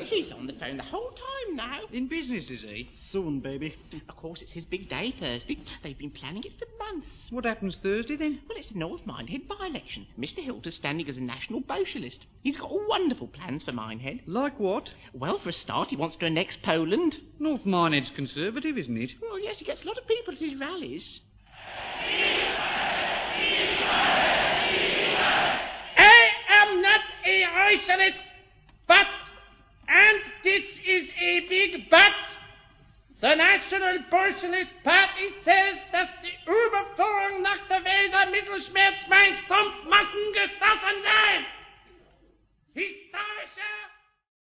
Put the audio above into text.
He's on the phone the whole time now. In business, is he? Soon, baby. Of course, it's his big day Thursday. They've been planning it for months. What happens Thursday, then? Well, it's the North Minehead by-election. Mr. Hilter's standing as a national socialist. He's got wonderful plans for Minehead. Like what? Well, for a start, he wants to annex Poland. North Minehead's Conservative, isn't it? Well, yes, he gets a lot of people at his rallies. I am not a socialist, but, and this is a big but, the National Socialist Party says, dass die Überführung nach der Wälder Mittelschmerzmeinstump Massen gestoßen sein.